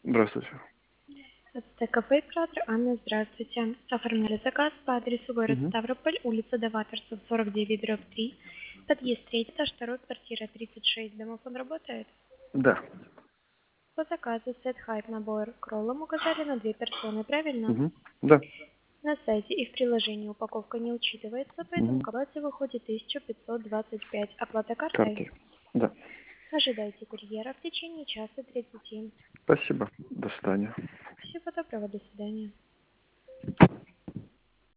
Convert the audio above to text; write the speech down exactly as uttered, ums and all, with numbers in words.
Здравствуйте. ТКП «Император». Анна, здравствуйте. Оформляли заказ по адресу город Мгм. Ставрополь, улица Даваторцев, сорок девять, дробь три, подъезд третий, этаж второй, квартира тридцать шесть. Домофон работает? Да. По заказу сет хайп набор кроллом указали на две персоны, правильно? Мгм. Да. На сайте и в приложении упаковка не учитывается, поэтому к Мгм. оплате выходит тысяча пятьсот двадцать пять. Оплата картой? Картой. Да. Ожидайте курьера в течение часа тридцати. Спасибо. До свидания. Всего доброго, до свидания.